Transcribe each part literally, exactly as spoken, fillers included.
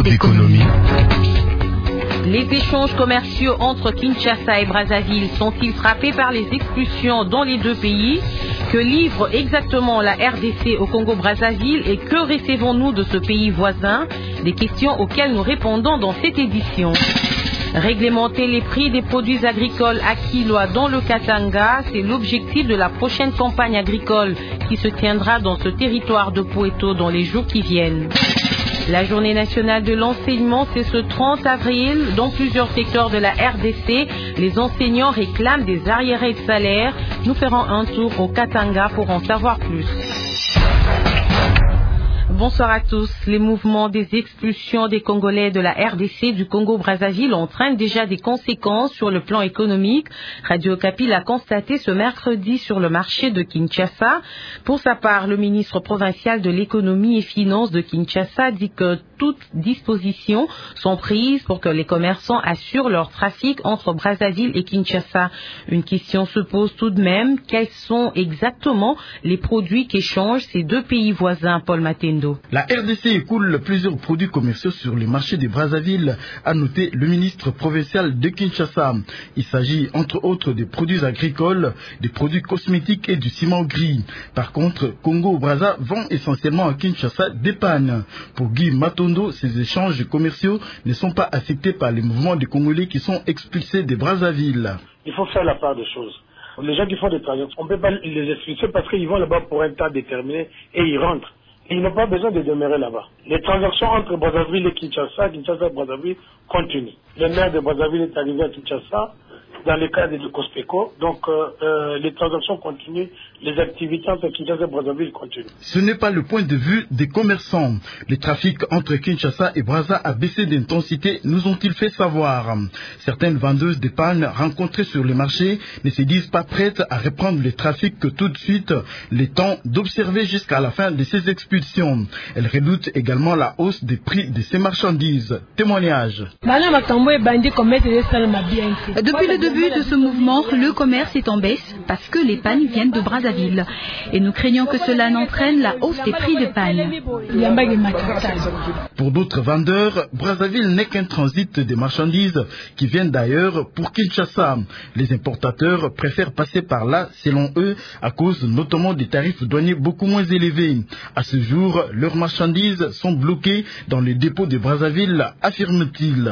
d'économie. Les échanges commerciaux entre Kinshasa et Brazzaville sont-ils frappés par les expulsions dans les deux pays? Que livre exactement la R D C au Congo-Brazzaville et que recevons-nous de ce pays voisin? Des questions auxquelles nous répondons dans cette édition. Réglementer les prix des produits agricoles à Kilwa dans le Katanga, c'est l'objectif de la prochaine campagne agricole qui se tiendra dans ce territoire de Poeto dans les jours qui viennent. La journée nationale de l'enseignement, c'est ce trente avril. Dans plusieurs secteurs de la R D C, les enseignants réclament des arriérés de salaire. Nous ferons un tour au Katanga pour en savoir plus. Bonsoir à tous. Les mouvements des expulsions des Congolais de la R D C du Congo-Brazzaville entraînent déjà des conséquences sur le plan économique. Radio Okapi l'a constaté ce mercredi sur le marché de Kinshasa. Pour sa part, le ministre provincial de l'économie et finances de Kinshasa dit que toutes dispositions sont prises pour que les commerçants assurent leur trafic entre Brazzaville et Kinshasa. Une question se pose tout de même. Quels sont exactement les produits qu'échangent ces deux pays voisins, Paul Matendo? La R D C écoule plusieurs produits commerciaux sur les marchés de Brazzaville, a noté le ministre provincial de Kinshasa. Il s'agit entre autres des produits agricoles, des produits cosmétiques et du ciment gris. Par contre, Congo-Brazza vend essentiellement à Kinshasa des pannes. Pour Guy Matondo, ces échanges commerciaux ne sont pas affectés par les mouvements des Congolais qui sont expulsés de Brazzaville. Il faut faire la part des choses. Les gens qui font des transactions, on ne peut pas les expulser parce qu'ils vont là-bas pour un temps déterminé et ils rentrent. Ils n'ont pas besoin de demeurer là-bas. Les transactions entre Brazzaville et Kinshasa, Kinshasa et Brazzaville continuent. Le maire de Brazzaville est arrivé à Kinshasa dans le cadre de Cospeco. Donc euh, euh, les transactions continuent, les activités entre Kinshasa et Brazzaville continuent. Ce n'est pas le point de vue des commerçants. Le trafic entre Kinshasa et Brazza a baissé d'intensité, nous ont-ils fait savoir. Certaines vendeuses de pannes rencontrées sur le marché ne se disent pas prêtes à reprendre le trafic que tout de suite, le temps d'observer jusqu'à la fin de ces expulsions. Elles redoutent également la hausse des prix de ces marchandises. Témoignage. Depuis le début de ce mouvement, le commerce est en baisse parce que les pannes viennent de Brazzaville. Et nous craignons que cela n'entraîne la hausse des prix de pannes. Pour d'autres vendeurs, Brazzaville n'est qu'un transit des marchandises qui viennent d'ailleurs pour Kinshasa. Les importateurs préfèrent passer par là, selon eux, à cause notamment des tarifs douaniers beaucoup moins élevés. À ce jour, leurs marchandises sont bloquées dans les dépôts de Brazzaville, affirme-t-il.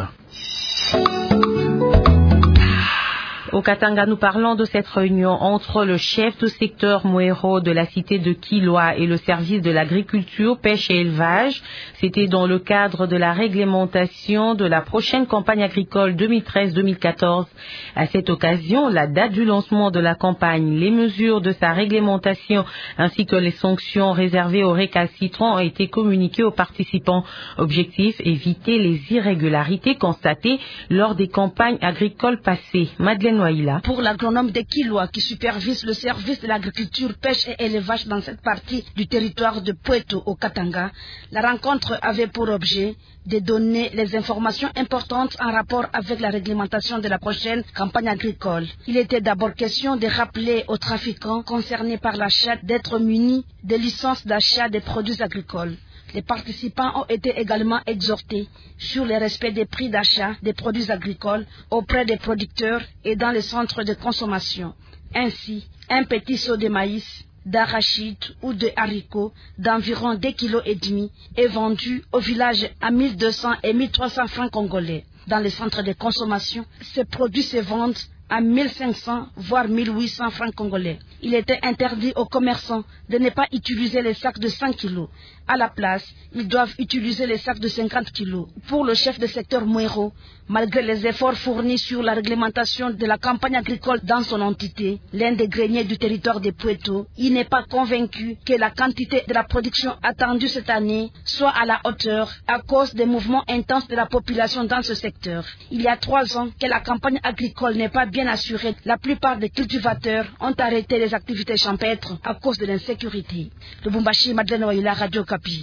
Au Katanga, nous parlons de cette réunion entre le chef de secteur Mouero de la cité de Kilwa et le service de l'agriculture, pêche et élevage. C'était dans le cadre de la réglementation de la prochaine campagne agricole deux mille treize deux mille quatorze. À cette occasion, la date du lancement de la campagne, les mesures de sa réglementation ainsi que les sanctions réservées aux récalcitrants ont été communiquées aux participants. Objectif, éviter les irrégularités constatées lors des campagnes agricoles passées. Madeleine Waïla. Pour l'agronome de Kilwa qui supervise le service de l'agriculture, pêche et élevage dans cette partie du territoire de Poeto au Katanga, la rencontre avait pour objet de donner les informations importantes en rapport avec la réglementation de la prochaine campagne agricole. Il était d'abord question de rappeler aux trafiquants concernés par l'achat d'être munis de licences d'achat des produits agricoles. Les participants ont été également exhortés sur le respect des prix d'achat des produits agricoles auprès des producteurs et dans les centres de consommation. Ainsi, un petit seau de maïs, d'arachide ou de haricots d'environ deux virgule cinq kilos est vendu au village à mille deux cents et mille trois cents francs congolais. Dans les centres de consommation, ces produits se vendent à mille cinq cents voire mille huit cents francs congolais. Il était interdit aux commerçants de ne pas utiliser les sacs de cent kilos. À la place, ils doivent utiliser les sacs de cinquante kilos. Pour le chef de secteur Mouero, malgré les efforts fournis sur la réglementation de la campagne agricole dans son entité, l'un des greniers du territoire de Poeto, il n'est pas convaincu que la quantité de la production attendue cette année soit à la hauteur à cause des mouvements intenses de la population dans ce secteur. Il y a trois ans que la campagne agricole n'est pas bien assurée. La plupart des cultivateurs ont arrêté les activités champêtres à cause de l'insécurité. Le Bumbashi, Madeleine Waïla, Radio Okapi.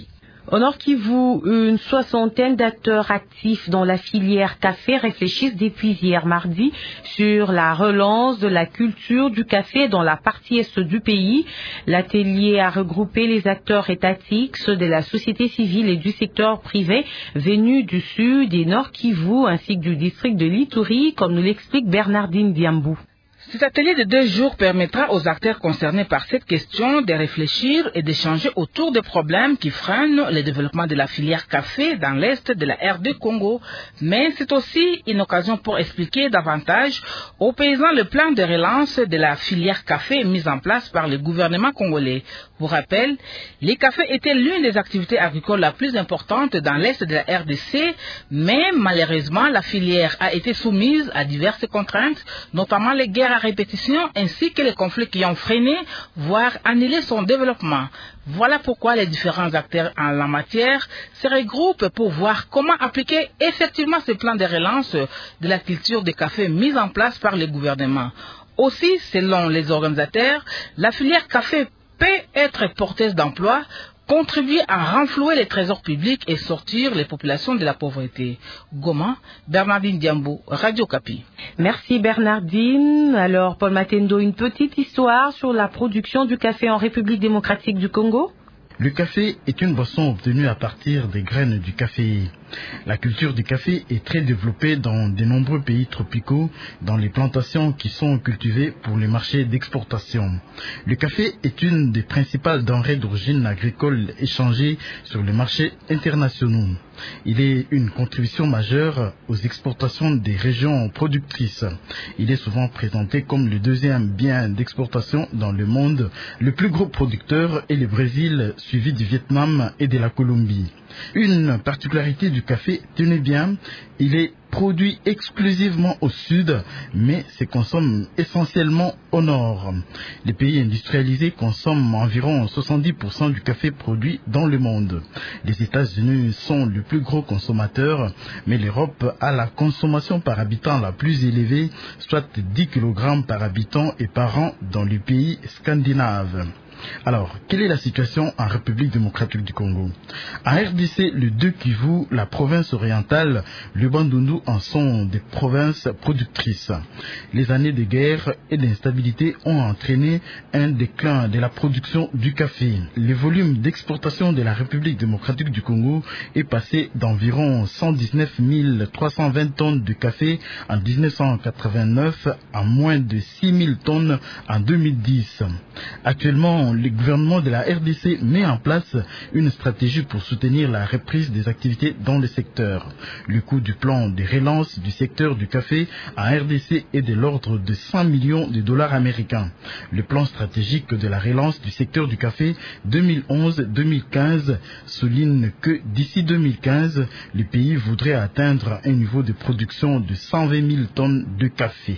Au Nord Kivu, une soixantaine d'acteurs actifs dans la filière café réfléchissent depuis hier mardi sur la relance de la culture du café dans la partie est du pays. L'atelier a regroupé les acteurs étatiques, ceux de la société civile et du secteur privé venus du sud et Nord Kivu ainsi que du district de l'Ituri, comme nous l'explique Bernardine Diambou. Cet atelier de deux jours permettra aux acteurs concernés par cette question de réfléchir et d'échanger autour des problèmes qui freinent le développement de la filière café dans l'est de la R D Congo. Mais c'est aussi une occasion pour expliquer davantage aux paysans le plan de relance de la filière café mis en place par le gouvernement congolais. Pour rappel, les cafés étaient l'une des activités agricoles la plus importante dans l'est de la R D C, mais malheureusement la filière a été soumise à diverses contraintes, notamment les guerres à répétition ainsi que les conflits qui ont freiné, voire annulé son développement. Voilà pourquoi les différents acteurs en la matière se regroupent pour voir comment appliquer effectivement ce plan de relance de la culture de café mis en place par le gouvernement. Aussi, selon les organisateurs, la filière café peut être porteuse d'emploi, contribuer à renflouer les trésors publics et sortir les populations de la pauvreté. Goma, Bernardine Diambou, Radio Kapi. Merci Bernardine. Alors Paul Matendo, une petite histoire sur la production du café en République démocratique du Congo. Le café est une boisson obtenue à partir des graines du café. La culture du café est très développée dans de nombreux pays tropicaux, dans les plantations qui sont cultivées pour les marchés d'exportation. Le café est une des principales denrées d'origine agricole échangées sur les marchés internationaux. Il est une contribution majeure aux exportations des régions productrices. Il est souvent présenté comme le deuxième bien d'exportation dans le monde. Le plus gros producteur est le Brésil, suivi du Vietnam et de la Colombie. Une particularité du café, tenez bien, il est produit exclusivement au sud, mais se consomme essentiellement au nord. Les pays industrialisés consomment environ soixante-dix pour cent du café produit dans le monde. Les États-Unis sont le plus gros consommateur, mais l'Europe a la consommation par habitant la plus élevée, soit dix kilogrammes par habitant et par an dans les pays scandinaves. Alors, quelle est la situation en République démocratique du Congo? En R D C, le deux Kivu, la province orientale, le Bandundu en sont des provinces productrices. Les années de guerre et d'instabilité ont entraîné un déclin de la production du café. Le volume d'exportation de la République démocratique du Congo est passé d'environ cent dix-neuf mille trois cent vingt tonnes de café en mille neuf cent quatre-vingt-neuf à moins de six mille tonnes en deux mille dix. Actuellement, le gouvernement de la R D C met en place une stratégie pour soutenir la reprise des activités dans le secteur. Le coût du plan de relance du secteur du café en R D C est de l'ordre de cent millions de dollars américains. Le plan stratégique de la relance du secteur du café deux mille onze deux mille quinze souligne que d'ici deux mille quinze, le pays voudrait atteindre un niveau de production de cent vingt mille tonnes de café.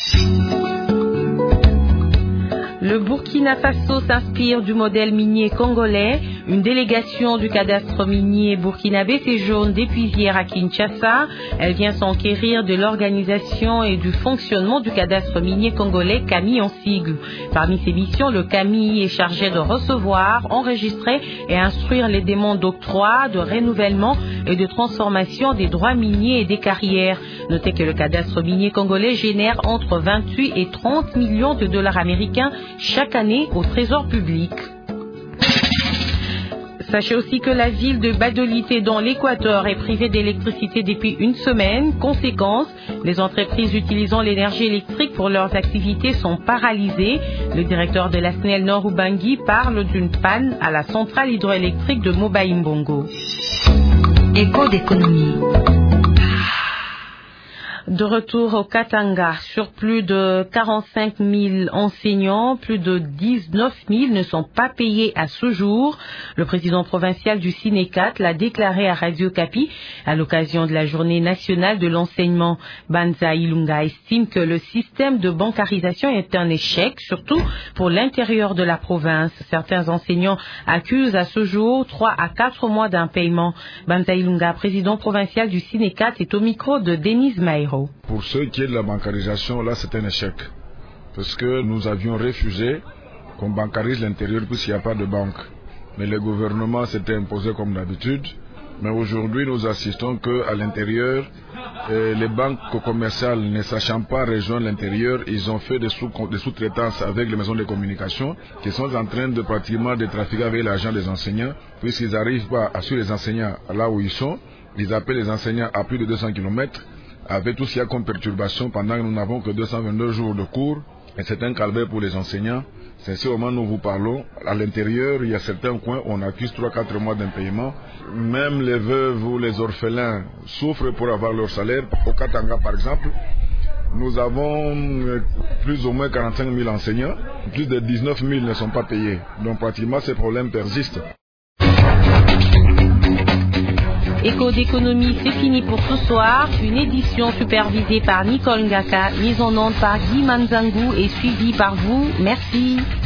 Le Burkina Faso s'inspire du modèle minier congolais. Une délégation du cadastre minier burkinabé séjourne depuis hier à Kinshasa. Elle vient s'enquérir de l'organisation et du fonctionnement du cadastre minier congolais C A M I en sigle. Parmi ses missions, le C A M I est chargé de recevoir, enregistrer et instruire les demandes d'octroi, de renouvellement et de transformation des droits miniers et des carrières. Notez que le cadastre minier congolais génère entre vingt-huit et trente millions de dollars américains chaque année au trésor public. Sachez aussi que la ville de Badolité dans l'Équateur est privée d'électricité depuis une semaine. Conséquence, les entreprises utilisant l'énergie électrique pour leurs activités sont paralysées. Le directeur de la S N E L Nord Ubangi parle d'une panne à la centrale hydroélectrique de Mobaïmbongo. Écho d'économie. De retour au Katanga, sur plus de quarante-cinq mille enseignants, plus de dix-neuf mille ne sont pas payés à ce jour. Le président provincial du Sinécat l'a déclaré à Radio Kapi à l'occasion de la journée nationale de l'enseignement. Banza Ilunga estime que le système de bancarisation est un échec, surtout pour l'intérieur de la province. Certains enseignants accusent à ce jour trois à quatre mois d'impaiement. Banza Ilunga, président provincial du Sinécat, est au micro de Denise Maïro. Pour ce qui est de la bancarisation, là c'est un échec. Parce que nous avions refusé qu'on bancarise l'intérieur puisqu'il n'y a pas de banque. mais le gouvernement s'était imposé comme d'habitude. Mais aujourd'hui, nous assistons qu'à l'intérieur, euh, les banques commerciales, ne sachant pas rejoindre l'intérieur, ils ont fait des, sous, des sous-traitances avec les maisons de communication qui sont en train de pratiquement de trafiquer avec l'argent des enseignants, puisqu'ils n'arrivent pas à suivre les enseignants là où ils sont. Ils appellent les enseignants à plus de deux cents kilomètres, avec tout ce qu'il y a comme perturbation pendant que nous n'avons que deux cent vingt-deux jours de cours. Et c'est un calvaire pour les enseignants. C'est ce moment où nous vous parlons. À l'intérieur, il y a certains coins où on accuse trois à quatre mois d'impayement. Même les veuves ou les orphelins souffrent pour avoir leur salaire. Au Katanga, par exemple, nous avons plus ou moins quarante-cinq mille enseignants. Plus de dix-neuf mille ne sont pas payés. Donc pratiquement, ces problèmes persistent. Écho d'économie, c'est fini pour ce soir. Une édition supervisée par Nicole Ngaka, mise en onde par Guy Manzangou et suivie par vous. Merci.